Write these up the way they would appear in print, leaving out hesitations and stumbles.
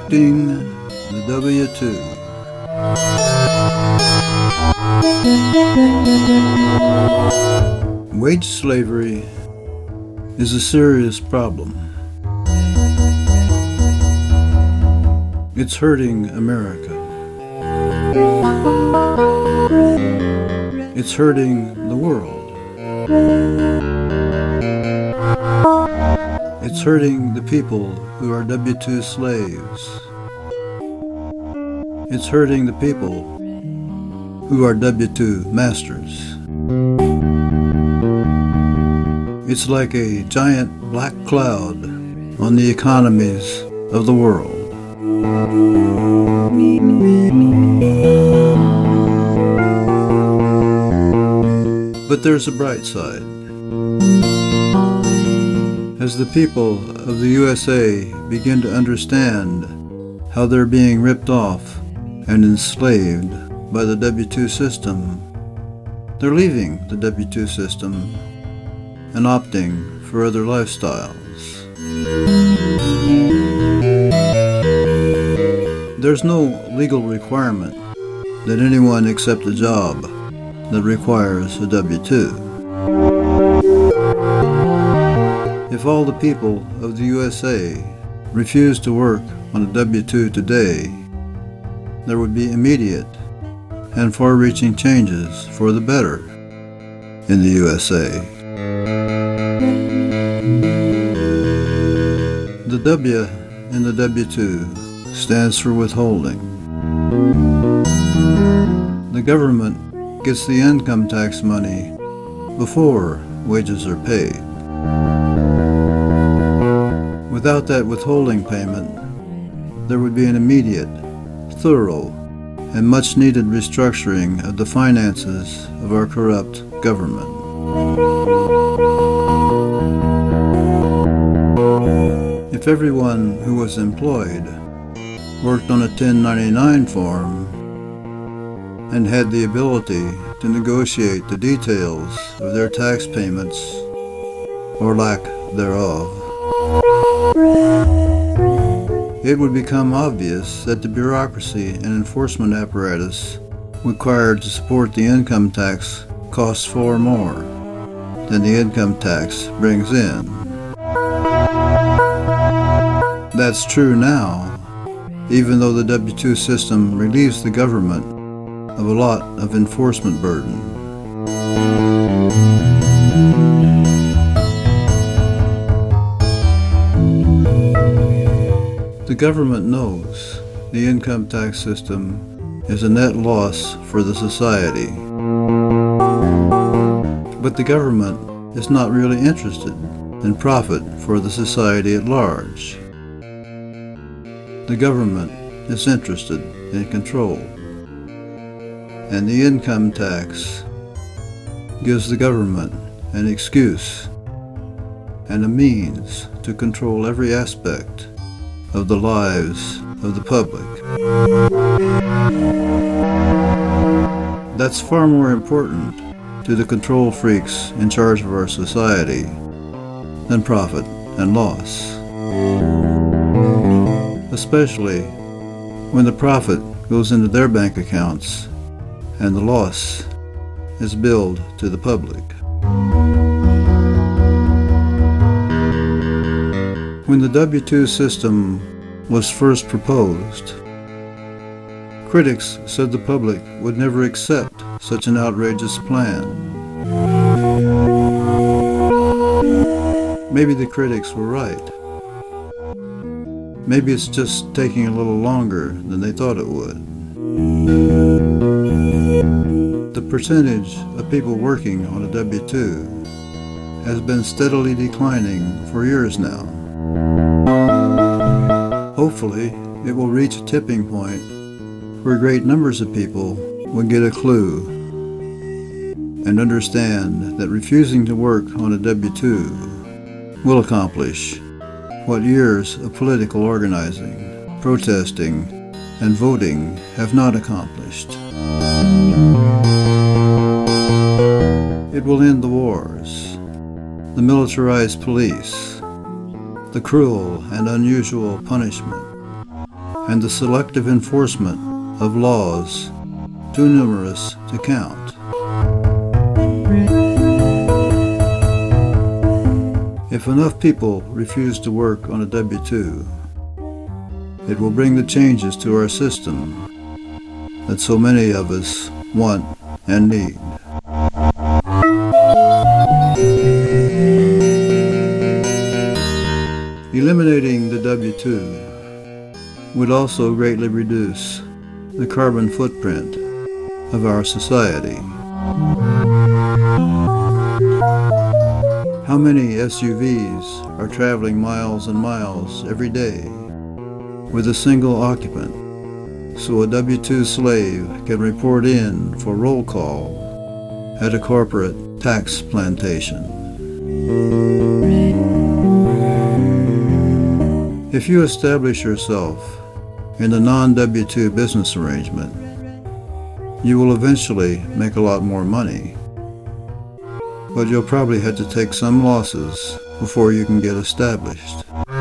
Rejecting the W-2. Wage slavery is a serious problem. It's hurting America. It's hurting the world. It's hurting the people who are W-2 slaves. It's hurting the people who are W-2 masters. It's like a giant black cloud on the economies of the world. But there's a bright side. As the people of the USA begin to understand how they're being ripped off and enslaved by the W-2 system, they're leaving the W-2 system and opting for other lifestyles. There's no legal requirement that anyone accept a job that requires a W-2. If all the people of the USA refused to work on a W-2 today, there would be immediate and far-reaching changes for the better in the USA. The W in the W-2 stands for withholding. The government gets the income tax money before wages are paid. Without that withholding payment, there would be an immediate, thorough, and much-needed restructuring of the finances of our corrupt government. If everyone who was employed worked on a 1099 form and had the ability to negotiate the details of their tax payments, or lack thereof, it would become obvious that the bureaucracy and enforcement apparatus required to support the income tax costs far more than the income tax brings in. That's true now, even though the W-2 system relieves the government of a lot of enforcement burden. The government knows the income tax system is a net loss for the society. But the government is not really interested in profit for the society at large. The government is interested in control. And the income tax gives the government an excuse and a means to control every aspect of the lives of the public. That's far more important to the control freaks in charge of our society than profit and loss. Especially when the profit goes into their bank accounts and the loss is billed to the public. When the W-2 system was first proposed, critics said the public would never accept such an outrageous plan. Maybe the critics were right. Maybe it's just taking a little longer than they thought it would. The percentage of people working on a W-2 has been steadily declining for years now. Hopefully, it will reach a tipping point where great numbers of people will get a clue and understand that refusing to work on a W-2 will accomplish what years of political organizing, protesting, and voting have not accomplished. It will end the wars, the militarized police, the cruel and unusual punishment, and the selective enforcement of laws too numerous to count. If enough people refuse to work on a W-2, it will bring the changes to our system that so many of us want and need. Eliminating the W-2 would also greatly reduce the carbon footprint of our society. How many SUVs are traveling miles and miles every day with a single occupant, so a W-2 slave can report in for roll call at a corporate tax plantation? If you establish yourself in a non-W-2 business arrangement, you will eventually make a lot more money, but you'll probably have to take some losses before you can get established.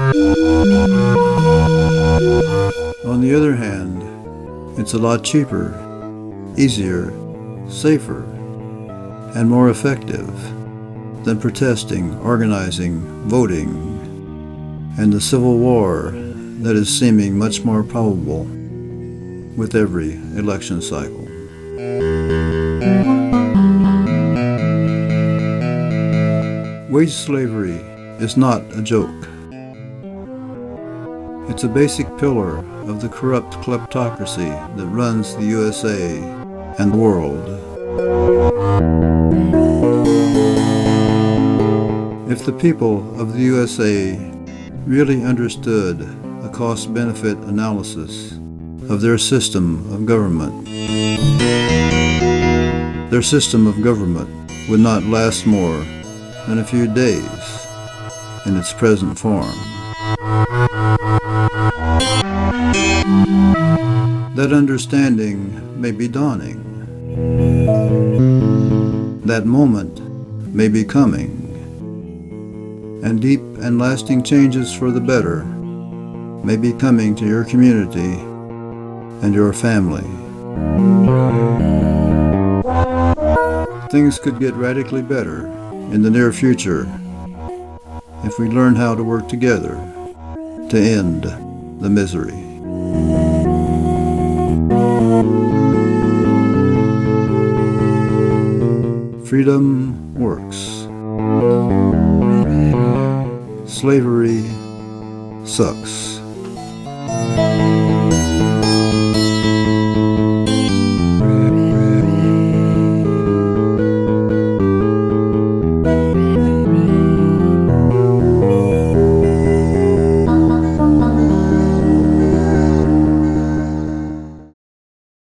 On the other hand, it's a lot cheaper, easier, safer, and more effective than protesting, organizing, voting, and the civil war that is seeming much more probable with every election cycle. Wage slavery is not a joke. It's a basic pillar of the corrupt kleptocracy that runs the USA and the world. If the people of the USA really understood a cost-benefit analysis of their system of government, their system of government would not last more than a few days in its present form. That understanding may be dawning. That moment may be coming. And deep and lasting changes for the better may be coming to your community and your family. Things could get radically better in the near future if we learn how to work together to end the misery. Freedom works. Slavery sucks.